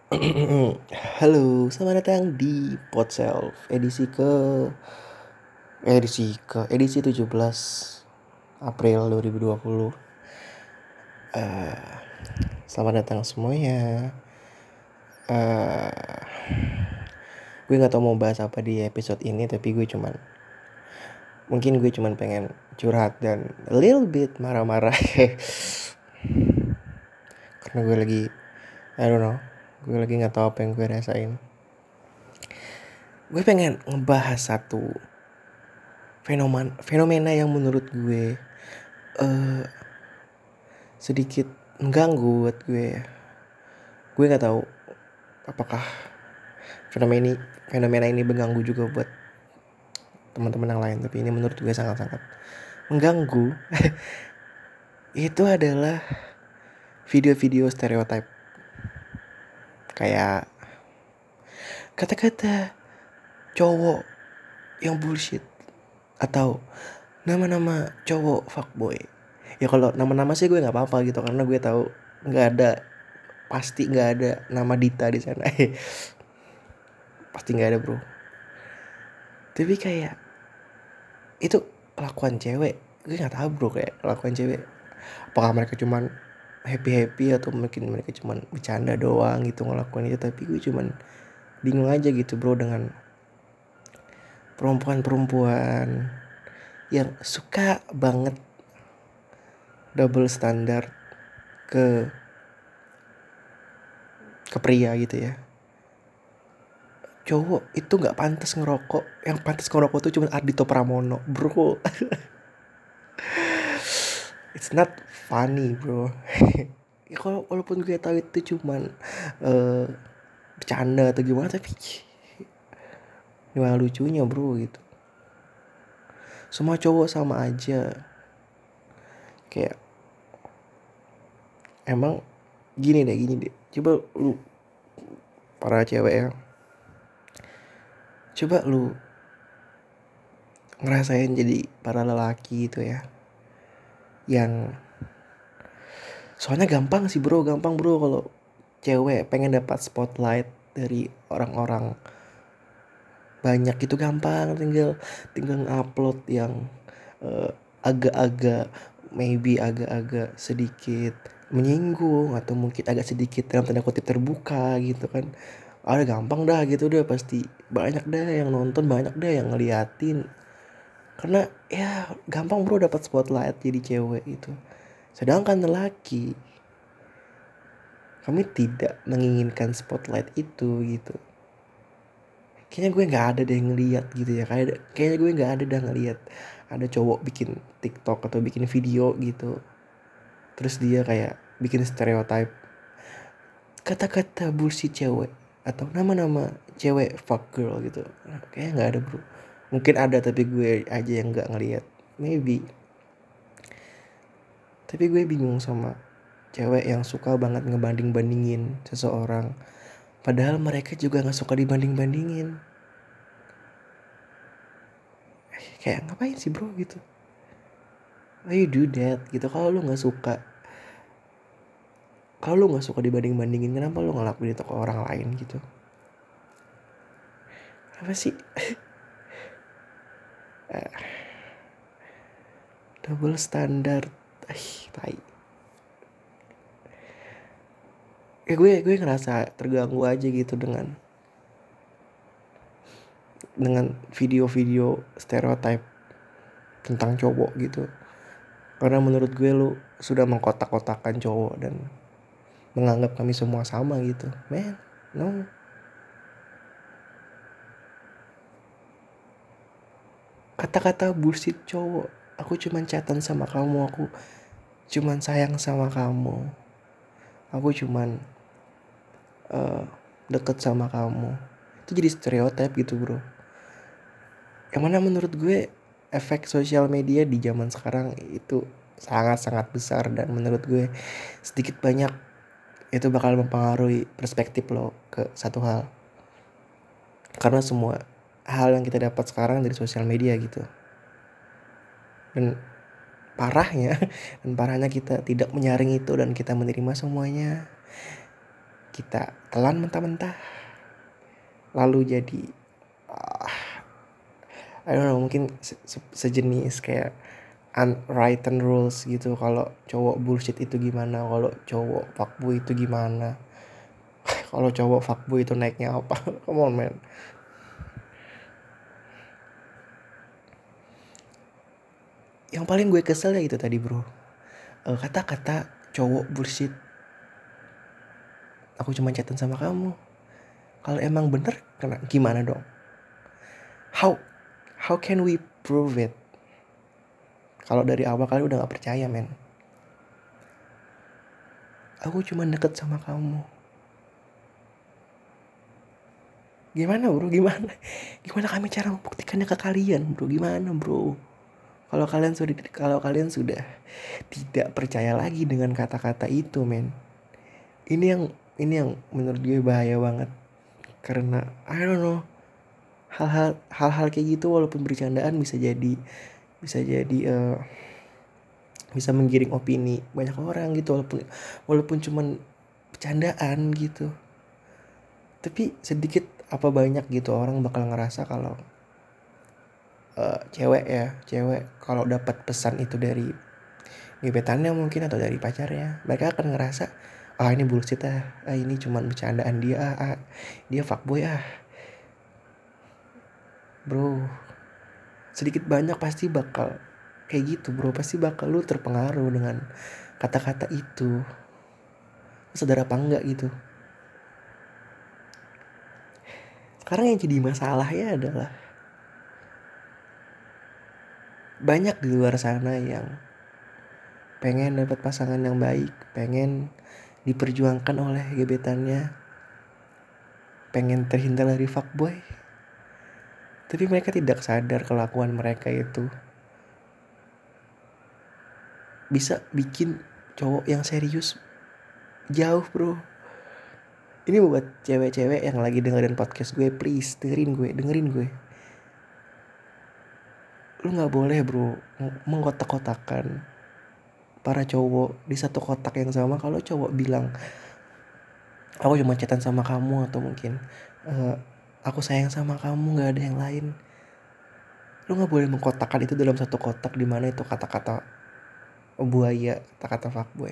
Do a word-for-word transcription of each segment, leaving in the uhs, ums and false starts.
Halo, selamat datang di Podself edisi ke edisi ke edisi tujuh belas April dua ribu dua puluh. Eh, selamat datang semuanya. Eh, gue nggak tahu mau bahas apa di episode ini, tapi gue cuman mungkin gue cuman pengen curhat dan a little bit marah-marah karena gue lagi I don't know, gue lagi nggak tahu apa yang gue rasain. Gue pengen ngebahas satu fenomena fenomena yang menurut gue eh sedikit mengganggu buat gue. Gue nggak tahu apakah fenomena ini fenomena ini mengganggu juga buat teman-teman yang lain, tapi ini menurut gue sangat-sangat mengganggu. Itu adalah video-video stereotip, kayak kata-kata cowok yang bullshit atau nama-nama cowok fuckboy. Ya kalau nama-nama sih gue nggak apa-apa gitu, karena gue tahu nggak ada, pasti nggak ada nama Dita di sana. Pasti nggak ada, bro. Tapi kayak itu kelakuan cewek, gue nggak tahu bro, kayak kelakuan cewek apakah mereka cuman happy happy atau mungkin mereka cuman bercanda doang gitu ngelakuin itu. Tapi gue cuman bingung aja gitu bro dengan perempuan-perempuan yang suka banget double standar ke ke pria gitu ya. Cowok itu nggak pantas ngerokok, yang pantas ngerokok tuh cuma Ardhito Pramono bro. It's not funny bro. Ya kalau walaupun gue tahu itu cuman uh, bercanda atau gimana, tapi gimana lucunya bro gitu. Semua cowok sama aja. Kayak emang gini deh gini deh. Coba lu para cewek ya, coba lu ngerasain jadi para lelaki itu ya, yang soalnya gampang sih bro, gampang bro kalau cewek pengen dapat spotlight dari orang-orang banyak itu gampang, tinggal tinggal upload yang uh, agak-agak maybe agak-agak sedikit menyinggung atau mungkin agak sedikit dalam tanda kutip terbuka gitu kan. Ada gampang dah gitu, udah pasti banyak dah yang nonton, banyak dah yang ngeliatin. Karena ya gampang bro dapat spotlight jadi cewek itu. Sedangkan lelaki, kami tidak menginginkan spotlight itu gitu. Kayaknya gue nggak ada deh yang ngeliat gitu ya, kayak kayaknya gue nggak ada dah ngeliat ada cowok bikin TikTok atau bikin video gitu, terus dia kayak bikin stereotype kata-kata bullshit cewek atau nama-nama cewek fuck girl gitu. Nah, kayaknya nggak ada bro. Mungkin ada tapi gue aja yang nggak ngeliat, maybe. Tapi gue bingung sama cewek yang suka banget ngebanding-bandingin seseorang, padahal mereka juga nggak suka dibanding-bandingin. Kayak ngapain sih bro gitu? Why you do that gitu? Kalau lu nggak suka, kalau lu nggak suka dibanding-bandingin, kenapa lu ngelakuin itu ke orang lain gitu? Apa sih? uh, double standard. Ih, tai. Ya gue gue ngerasa terganggu aja gitu dengan dengan video-video stereotype tentang cowok gitu. Karena menurut gue lu sudah mengkotak-kotakan cowok dan menganggap kami semua sama gitu. Man, no. Kata-kata bullshit cowok. Aku cuman chatan sama kamu, aku cuman sayang sama kamu, aku cuman uh, deket sama kamu. Itu jadi stereotip gitu bro. Yang mana menurut gue efek sosial media di zaman sekarang itu sangat-sangat besar, dan menurut gue sedikit banyak itu bakal mempengaruhi perspektif lo ke satu hal. Karena semua hal yang kita dapat sekarang dari sosial media gitu. Dan parahnya, dan parahnya kita tidak menyaring itu dan kita menerima semuanya. kita telan mentah-mentah, lalu jadi uh, I don't know, mungkin se- se- sejenis kayak unwritten rules gitu. Kalau cowok bullshit itu gimana, kalau cowok fuckboy itu gimana, kalau cowok fuckboy itu naiknya apa. Come on man. Yang paling gue kesel ya itu tadi bro, uh, kata-kata cowok bullshit, aku cuma chatan sama kamu. Kalau emang bener kena gimana dong? How how can we prove it? Kalau dari awal kalian udah gak percaya men. Aku cuma deket sama kamu. Gimana bro, gimana? Gimana kami cara membuktikannya ke kalian bro? Gimana bro? Kalau kalian sudah kalau kalian sudah tidak percaya lagi dengan kata-kata itu men. Ini yang ini yang menurut gue bahaya banget. Karena I don't know, hal-hal hal-hal kayak gitu walaupun bercandaan bisa jadi bisa jadi uh, bisa menggiring opini banyak orang gitu, walaupun walaupun cuman bercandaan gitu. Tapi sedikit apa banyak gitu orang bakal ngerasa kalau uh, cewek ya, cewek kalau dapat pesan itu dari gebetannya mungkin atau dari pacarnya, mereka akan ngerasa ah ini bullshit ah, ah ini cuman bercandaan dia ah, ah dia fuckboy ah. Bro, sedikit banyak pasti bakal kayak gitu bro, pasti bakal lu terpengaruh dengan kata-kata itu. Sadar apa enggak gitu. Sekarang yang jadi masalahnya adalah banyak di luar sana yang pengen dapat pasangan yang baik, pengen diperjuangkan oleh gebetannya, pengen terhindar dari fuckboy. Tapi mereka tidak sadar kelakuan mereka itu bisa bikin cowok yang serius jauh bro. Ini buat cewek-cewek yang lagi dengerin podcast gue, please dengerin gue, dengerin gue. Lu gak boleh bro mengkotak-kotakan para cowok di satu kotak yang sama. Kalau cowok bilang aku cuma chatan sama kamu, atau mungkin uh, aku sayang sama kamu, gak ada yang lain, lu gak boleh mengkotakkan itu dalam satu kotak di mana itu kata-kata buaya, kata-kata fuckboy.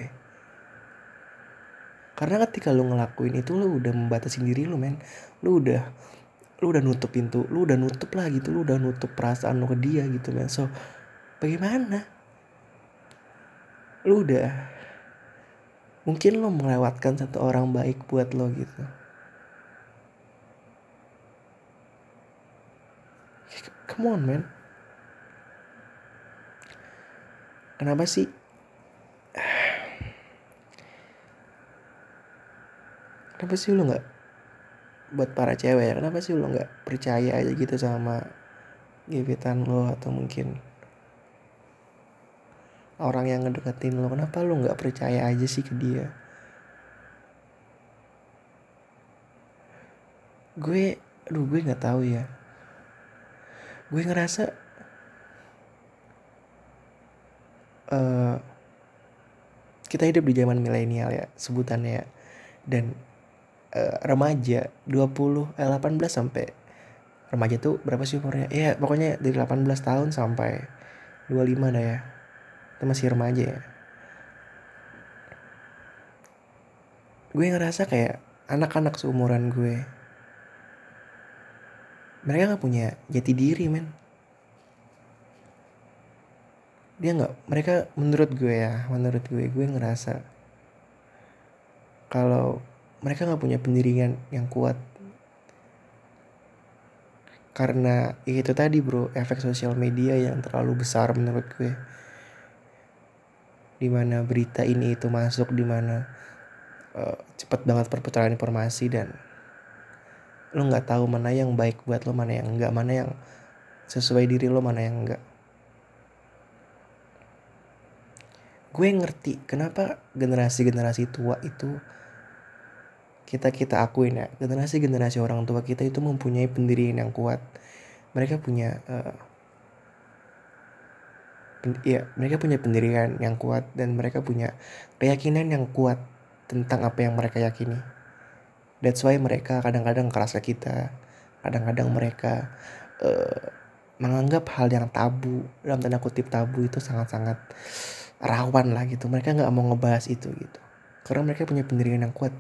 Karena ketika lu ngelakuin itu, lu udah membatasi diri lu men. Lu udah lu udah nutup pintu, lu udah nutup lah gitu, lu udah nutup perasaan lu ke dia gitu men. So bagaimana? Lu udah mungkin lu melewatkan satu orang baik buat lo gitu. Come on man. Kenapa sih Kenapa sih lu gak, buat para cewek ya, kenapa sih lu gak percaya aja gitu sama gebetan lo, atau mungkin orang yang ngedeketin lo? Kenapa lu gak percaya aja sih ke dia? Gue, aduh gue gak tahu ya. Gue ngerasa uh, kita hidup di zaman milenial ya sebutannya ya. Dan uh, remaja dua puluh, eh, delapan belas sampai remaja tuh berapa sih umurnya? Ya pokoknya dari delapan belas tahun sampai dua puluh lima dah ya. Itu masih remaja ya. Gue ngerasa kayak anak-anak seumuran gue, mereka gak punya jati diri men. Dia gak, mereka menurut gue ya, menurut gue, gue ngerasa kalau mereka gak punya pendirian yang kuat. Karena ya itu tadi bro, efek sosial media yang terlalu besar menurut gue. Dimana berita ini itu masuk, dimana uh, cepet banget perputaran informasi, dan lo gak tahu mana yang baik buat lo, mana yang enggak, mana yang sesuai diri lo, mana yang enggak. Gue ngerti kenapa generasi-generasi tua itu, kita kita akuin ya, generasi-generasi orang tua kita itu mempunyai pendirian yang kuat. Mereka punya uh, pen, ya mereka punya pendirian yang kuat, dan mereka punya keyakinan yang kuat tentang apa yang mereka yakini. That's why mereka kadang-kadang keras ke kita. Kadang-kadang mereka uh, menganggap hal yang tabu, dalam tanda kutip tabu itu sangat-sangat rawan lah gitu. Mereka nggak mau ngebahas itu gitu. Karena mereka punya pendirian yang kuat.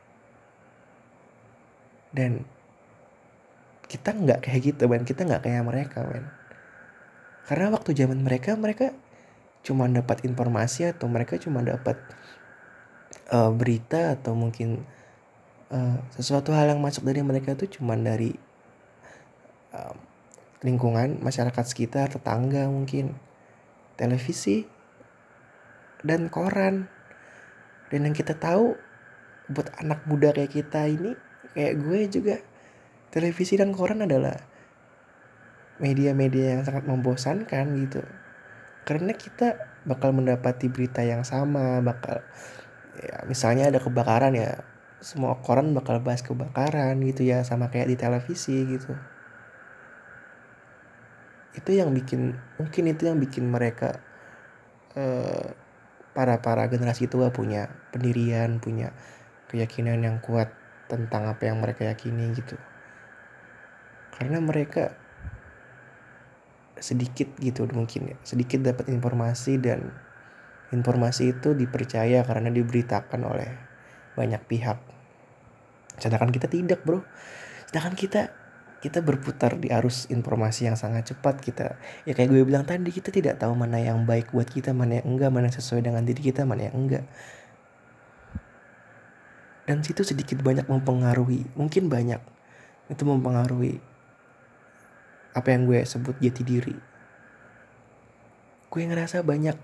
Dan kita nggak kayak gitu, man. Kita nggak kayak mereka, man. Karena waktu zaman mereka, mereka cuma dapat informasi atau mereka cuma dapat uh, berita atau mungkin uh, sesuatu hal yang masuk dari mereka itu cuma dari uh, lingkungan, masyarakat sekitar, tetangga mungkin, televisi, dan koran. Dan yang kita tahu buat anak muda kayak kita ini, kayak gue juga, televisi dan koran adalah media-media yang sangat membosankan gitu. Karena kita bakal mendapati berita yang sama, bakal ya, misalnya ada kebakaran ya, semua koran bakal bahas kebakaran gitu ya, sama kayak di televisi gitu. Itu yang bikin, mungkin itu yang bikin mereka eh, para para generasi tua punya pendirian, punya keyakinan yang kuat tentang apa yang mereka yakini gitu. Karena mereka sedikit gitu mungkin ya, sedikit dapat informasi dan informasi itu dipercaya karena diberitakan oleh banyak pihak. Sedangkan kita tidak, bro. Sedangkan kita kita berputar di arus informasi yang sangat cepat. Kita ya kayak gue bilang tadi, kita tidak tahu mana yang baik buat kita, mana yang enggak, mana yang sesuai dengan diri kita, mana yang enggak. Dan situ sedikit banyak mempengaruhi, mungkin banyak itu mempengaruhi apa yang gue sebut jati diri. Gue ngerasa banyak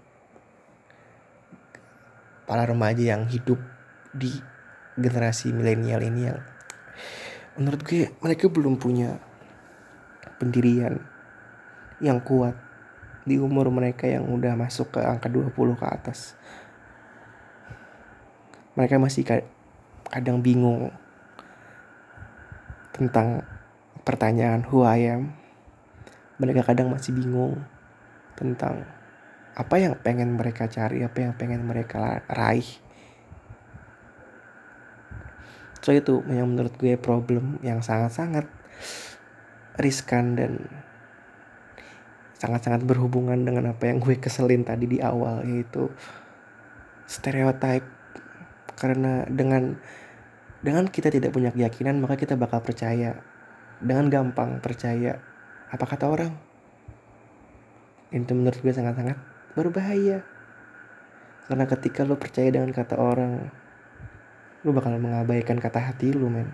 para remaja yang hidup di generasi milenial ini yang menurut gue mereka belum punya pendirian yang kuat di umur mereka yang udah masuk ke angka dua puluh ke atas. Mereka masih kadang bingung tentang pertanyaan who I am. Mereka kadang masih bingung tentang apa yang pengen mereka cari, apa yang pengen mereka raih. So itu yang menurut gue problem yang sangat-sangat riskan dan sangat-sangat berhubungan dengan apa yang gue keselin tadi di awal, yaitu stereotype. Karena dengan dengan kita tidak punya keyakinan, maka kita bakal percaya dengan gampang, percaya apa kata orang. Itu menurut gue sangat-sangat berbahaya. Karena ketika lo percaya dengan kata orang, lo bakal mengabaikan kata hati lo, men.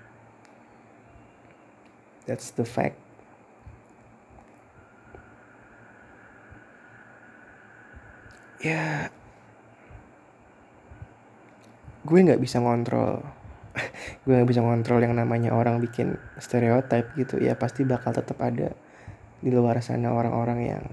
That's the fact. Ya, gue nggak bisa ngontrol. gue nggak bisa ngontrol yang namanya orang bikin stereotype gitu. Ya pasti bakal tetap ada di luar sana orang-orang yang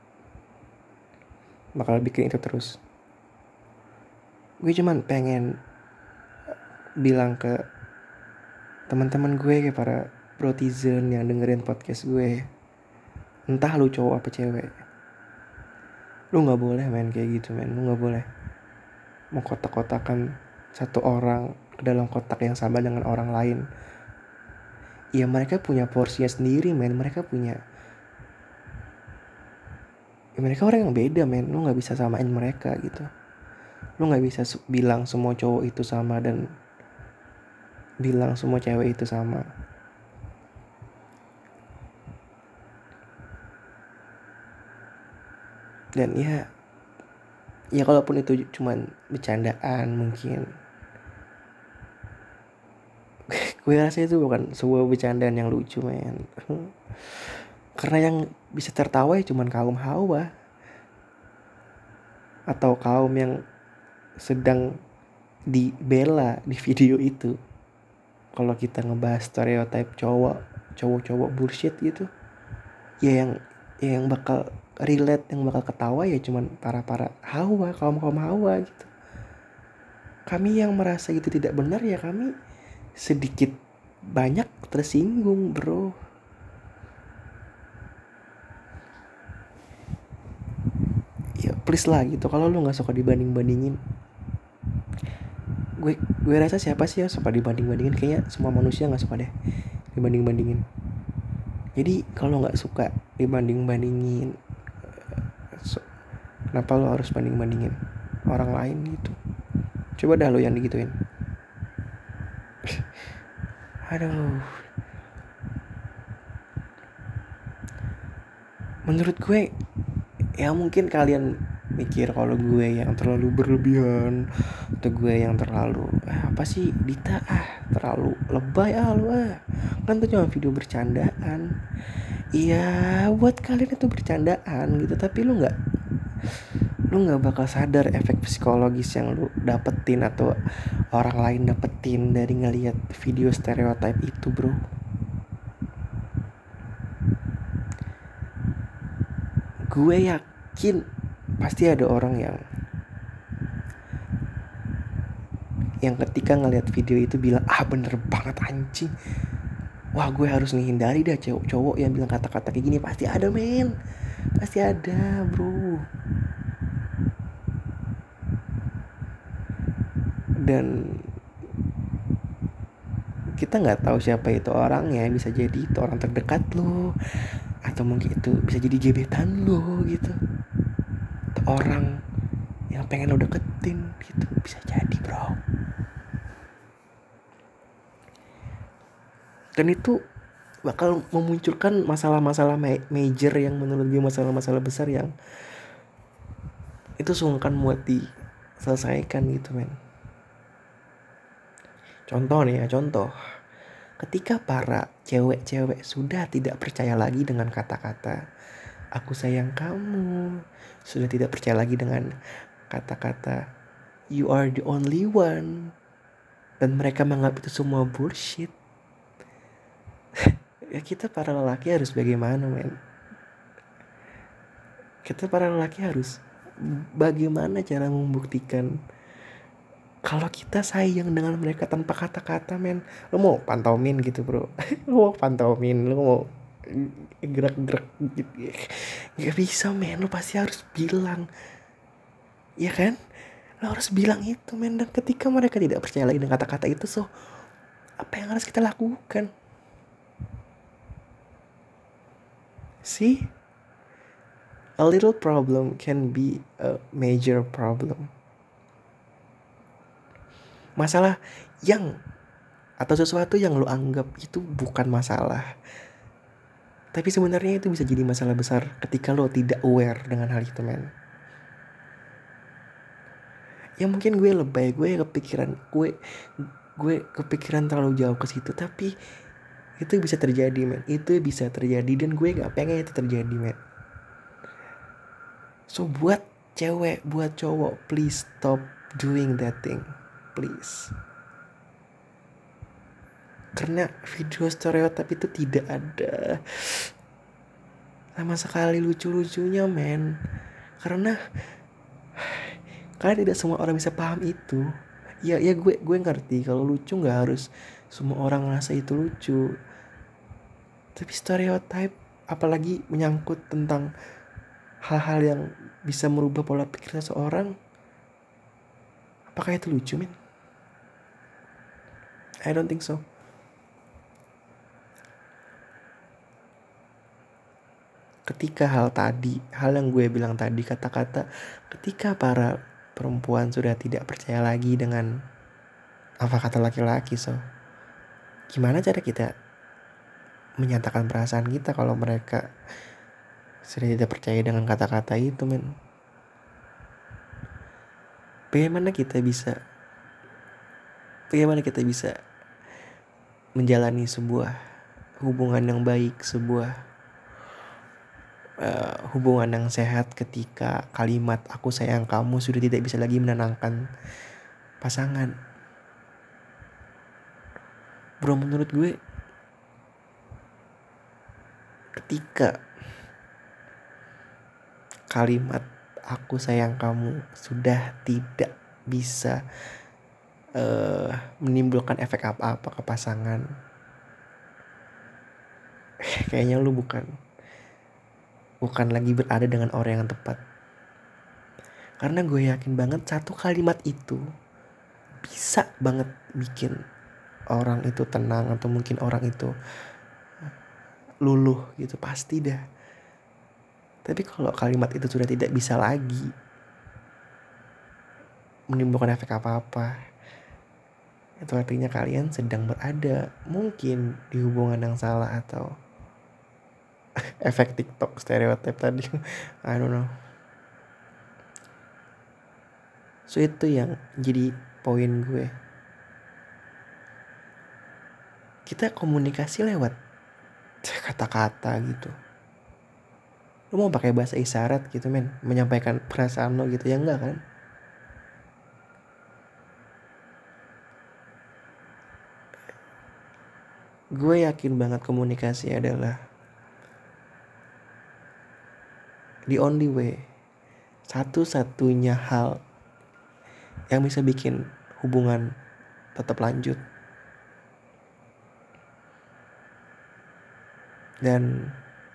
bakal bikin itu terus. Gue cuman pengen bilang ke teman-teman gue, kayak para brotizen yang dengerin podcast gue, entah lu cowok apa cewek, lu nggak boleh main kayak gitu, men. Lu nggak boleh mengkotak-kotakan satu orang ke dalam kotak yang sama dengan orang lain. Ya mereka punya porsinya sendiri, men. Mereka punya, ya mereka orang yang beda, men. Lu nggak bisa samain mereka gitu. Lu nggak bisa su- bilang semua cowok itu sama dan bilang semua cewek itu sama. Dan ya, ya kalaupun itu cuman bercandaan mungkin, gue rasa itu bukan sebuah bercandaan yang lucu, men. Karena yang bisa tertawa ya cuman kaum hawa atau kaum yang sedang dibela di video itu. Kalau kita ngebahas stereotype cowok, cowok-cowok bullshit gitu, ya yang ya yang bakal relate, yang bakal ketawa ya cuman para-para hawa, kaum-kaum hawa gitu. Kami yang merasa itu tidak benar, ya kami sedikit banyak tersinggung, bro. Ya please lah gitu, kalau lu nggak suka dibanding-bandingin, gue gue rasa siapa sih yang suka dibanding bandingin? Kayaknya semua manusia nggak suka deh dibanding bandingin. Jadi kalau nggak suka dibanding bandingin, so, kenapa lo harus banding bandingin orang lain gitu? Coba dah lo yang digituin. Aduh. Menurut gue ya mungkin kalian mikir kalau gue yang terlalu berlebihan atau gue yang terlalu ah, apa sih Dita ah terlalu lebay ah lu ah, kan itu cuma video bercandaan. Iya buat kalian itu bercandaan gitu, tapi lu nggak lu nggak bakal sadar efek psikologis yang lu dapetin atau orang lain dapetin dari ngelihat video stereotype itu, bro. Gue yakin pasti ada orang yang yang ketika ngelihat video itu bilang ah bener banget anjing, wah gue harus menghindari dah cowok-cowok yang bilang kata-kata kayak gini. Pasti ada men, pasti ada bro. Dan kita nggak tahu siapa itu orangnya, bisa jadi itu orang terdekat lo, atau mungkin itu bisa jadi gebetan lo gitu, atau orang yang pengen lo deketin gitu, bisa jadi bro. Dan itu bakal memunculkan masalah-masalah major yang menurut gue masalah-masalah besar yang itu sungkan buat diselesaikan gitu men. Contoh nih ya, contoh. Ketika para cewek-cewek sudah tidak percaya lagi dengan kata-kata aku sayang kamu, sudah tidak percaya lagi dengan kata-kata you are the only one, dan mereka menganggap itu semua bullshit. Ya kita para lelaki harus bagaimana men? Kita para lelaki harus bagaimana cara membuktikan kalau kita sayang dengan mereka tanpa kata-kata men. Lu mau pantomin gitu bro. Lu mau pantomin, lu mau gerak-gerak gitu. Gak bisa men, lu pasti harus bilang. Ya kan? Lu harus bilang itu men. Dan ketika mereka tidak percaya lagi dengan kata-kata itu, so apa yang harus kita lakukan? See? A little problem can be a major problem. Masalah yang atau sesuatu yang lo anggap itu bukan masalah, tapi sebenarnya itu bisa jadi masalah besar ketika lo tidak aware dengan hal itu men. Ya mungkin gue lebay, gue kepikiran, gue gue kepikiran terlalu jauh ke situ, tapi itu bisa terjadi men, itu bisa terjadi dan gue nggak pengen itu terjadi men. So buat cewek, buat cowok, please stop doing that thing, please. Karena video stereotip itu tidak ada sama sekali lucu-lucunya men. Karena karena tidak semua orang bisa paham itu. Ya ya gue gue ngerti kalau lucu nggak harus semua orang ngerasa itu lucu. Tapi stereotip apalagi menyangkut tentang hal-hal yang bisa merubah pola pikir seseorang, apakah itu lucu men? I don't think so. Ketika hal tadi, hal yang gue bilang tadi, kata-kata, ketika para perempuan sudah tidak percaya lagi dengan apa kata laki-laki, so gimana cara kita menyatakan perasaan kita kalau mereka sudah tidak percaya dengan kata-kata itu men? Bagaimana kita bisa bagaimana kita bisa menjalani sebuah hubungan yang baik, sebuah Uh, hubungan yang sehat ketika kalimat aku sayang kamu sudah tidak bisa lagi menenangkan pasangan. Bro, menurut gue ketika kalimat aku sayang kamu sudah tidak bisa uh, menimbulkan efek apa-apa ke pasangan, kayaknya lu bukan bukan lagi berada dengan orang yang tepat. Karena gue yakin banget satu kalimat itu bisa banget bikin orang itu tenang atau mungkin orang itu luluh gitu, pasti dah. Tapi kalau kalimat itu sudah tidak bisa lagi menimbulkan efek apa-apa, itu artinya kalian sedang berada mungkin di hubungan yang salah atau efek TikTok stereotip tadi. I don't know. So itu yang jadi poin gue. Kita komunikasi lewat kata-kata gitu. Lu mau pakai bahasa isyarat gitu men, menyampaikan perasaan lo gitu, ya enggak kan? Gue yakin banget komunikasi adalah the only way, satu-satunya hal yang bisa bikin hubungan tetap lanjut. Dan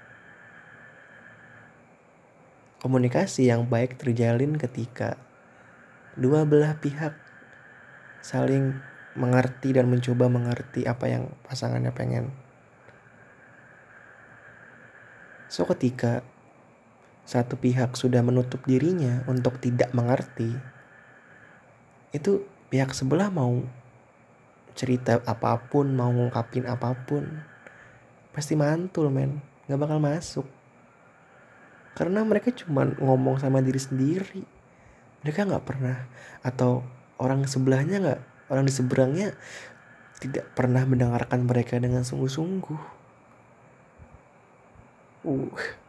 komunikasi yang baik terjalin ketika dua belah pihak saling mengerti dan mencoba mengerti apa yang pasangannya pengen. So ketika satu pihak sudah menutup dirinya untuk tidak mengerti, itu pihak sebelah mau cerita apapun, mau ngungkapin apapun, pasti mantul men, gak bakal masuk. Karena mereka cuma ngomong sama diri sendiri. Mereka gak pernah, atau orang sebelahnya gak, orang di seberangnya tidak pernah mendengarkan mereka dengan sungguh-sungguh. Uh,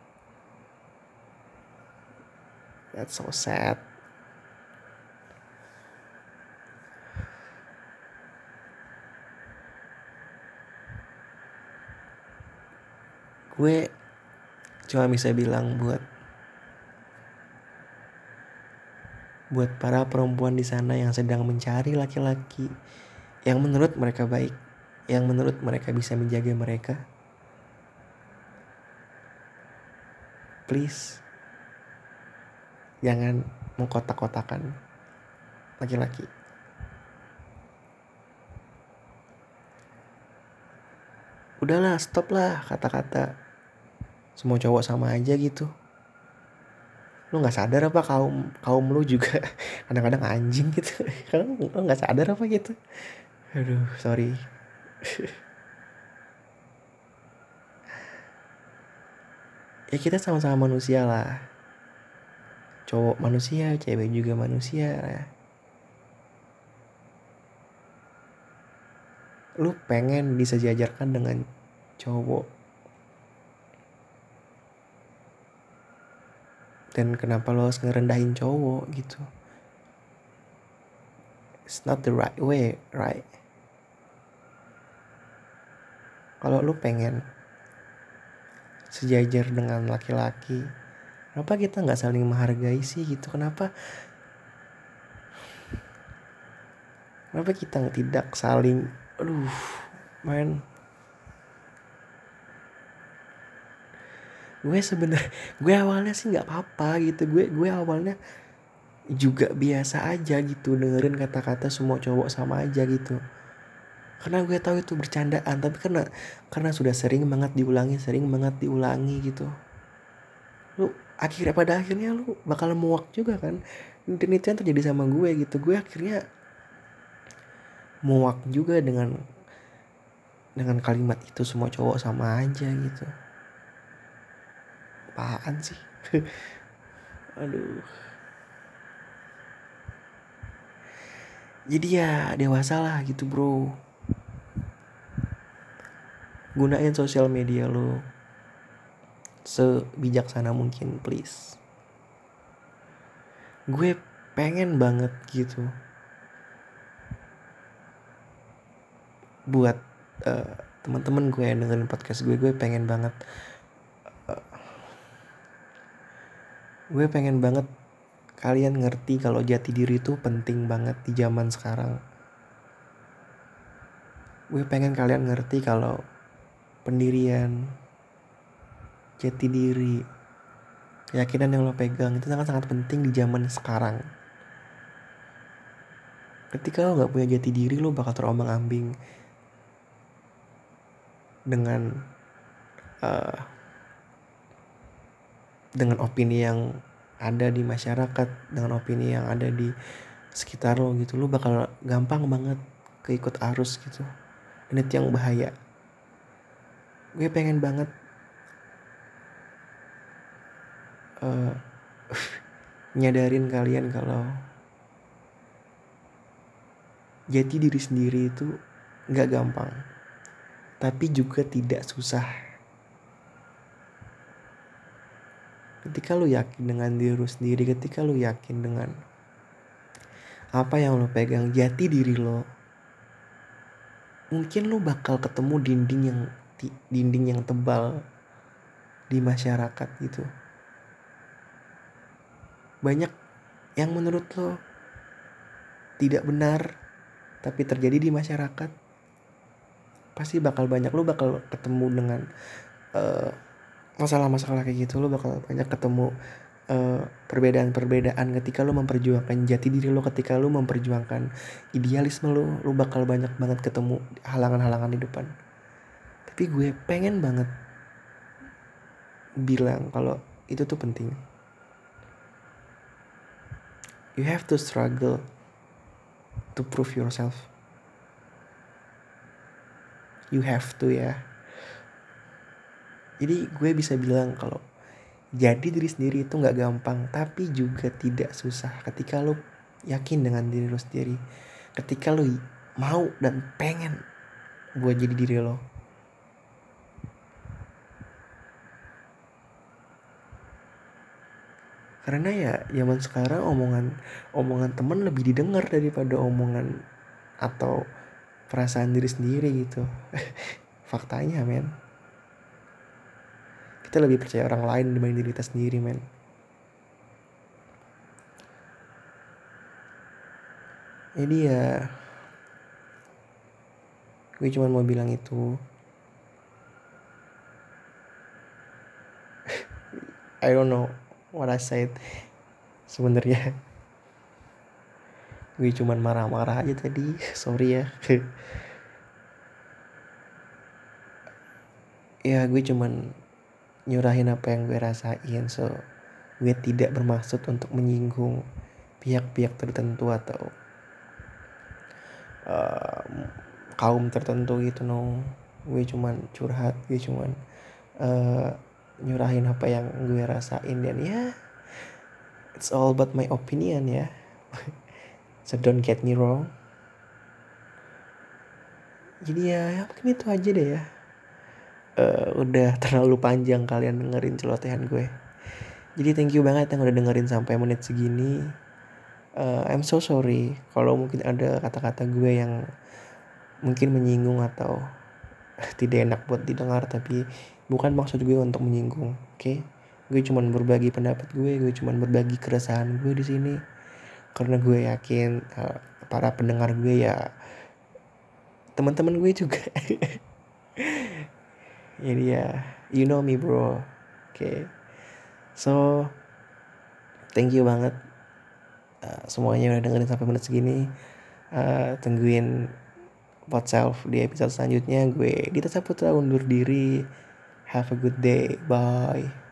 that's so sad. Gue cuma bisa bilang buat buat para perempuan di sana yang sedang mencari laki-laki yang menurut mereka baik, yang menurut mereka bisa menjaga mereka, please jangan mengkotak-kotakan laki-laki. Udahlah, stop lah kata-kata semua cowok sama aja gitu. Lu nggak sadar apa kaum kaum lu juga kadang-kadang anjing gitu? Kadang lu nggak sadar apa gitu? Aduh, sorry. Ya kita sama-sama manusia lah. Cowok manusia, cewek juga manusia ya. Lu pengen disejajarkan dengan cowok, dan kenapa lo harus ngerendahin cowok gitu? It's not the right way, right? Kalau lu pengen sejajar dengan laki-laki, kenapa kita nggak saling menghargai sih gitu? Kenapa kenapa kita tidak saling, aduh, man. Gue sebenarnya, gue awalnya sih nggak apa-apa gitu. Gue gue awalnya juga biasa aja gitu dengerin kata-kata semua cowok sama aja gitu. Karena gue tahu itu bercandaan, tapi karena karena sudah sering banget diulangi, sering banget diulangi gitu. Lu akhirnya pada akhirnya lu bakal muak juga kan. Dan itu yang terjadi sama gue gitu. Gue akhirnya muak juga dengan dengan kalimat itu, semua cowok sama aja gitu. Apaan sih? Aduh. Jadi ya dewasa lah gitu bro. Gunain sosial media lo sebijaksana mungkin please. Gue pengen banget gitu buat uh, teman-teman gue yang dengerin podcast gue. Gue pengen banget uh, gue pengen banget kalian ngerti kalau jati diri itu penting banget di zaman sekarang. Gue pengen kalian ngerti kalau pendirian, jati diri, keyakinan yang lo pegang itu sangat-sangat penting di zaman sekarang. Ketika lo gak punya jati diri, lo bakal terombang ambing dengan uh, dengan opini yang ada di masyarakat, dengan opini yang ada di sekitar lo gitu. Lo bakal gampang banget keikut arus gitu, dan itu yang bahaya. Gue pengen banget uh, nyadarin kalian kalau jati diri sendiri itu gak gampang, tapi juga tidak susah. Ketika lo yakin dengan diri lo sendiri, ketika lo yakin dengan apa yang lo pegang, jati diri lo, mungkin lo bakal ketemu dinding yang dinding yang tebal di masyarakat gitu. Banyak yang menurut lo tidak benar tapi terjadi di masyarakat. Pasti bakal banyak lo bakal ketemu dengan uh, masalah-masalah kayak gitu. Lo bakal banyak ketemu uh, perbedaan-perbedaan ketika lo memperjuangkan jati diri lo, ketika lo memperjuangkan idealisme lo. Lo bakal banyak banget ketemu halangan-halangan di depan. Tapi gue pengen banget bilang kalau itu tuh penting. You have to struggle to prove yourself. You have to ya. Jadi gue bisa bilang kalau jadi diri sendiri itu gak gampang, tapi juga tidak susah ketika lo yakin dengan diri lo sendiri. Ketika lo mau dan pengen buat jadi diri lo. Karena ya zaman sekarang omongan omongan teman lebih didengar daripada omongan atau perasaan diri sendiri gitu. Faktanya men, kita lebih percaya orang lain dibanding diri kita sendiri men. Jadi ya gue cuma mau bilang itu. I don't know what I said sebenarnya. Gue cuma marah-marah aja tadi, sorry ya. Ya gue cuman nyurahin apa yang gue rasain. So gue tidak bermaksud untuk menyinggung pihak-pihak tertentu atau uh, kaum tertentu gitu no. Gue cuman curhat, gue cuman uh, nyurahin apa yang gue rasain. Dan ya it's all about my opinion ya. So don't get me wrong. Jadi ya, ya mungkin itu aja deh ya. Uh, udah terlalu panjang kalian dengerin celotehan gue. Jadi thank you banget yang udah dengerin sampai menit segini. uh, I'm so sorry kalau mungkin ada kata-kata gue yang mungkin menyinggung atau tidak enak buat didengar. Tapi bukan maksud gue untuk menyinggung, oke? Okay? Gue cuma berbagi pendapat gue, gue cuma berbagi keresahan gue di sini. Karena gue yakin uh, para pendengar gue ya teman-teman gue juga. Jadi ya, you know me bro. Oke. Okay. So, thank you banget uh, semuanya udah dengerin sampai menit segini. Uh, tungguin Podself di episode selanjutnya. Gue Dita Saputra undur diri. Have a good day. Bye.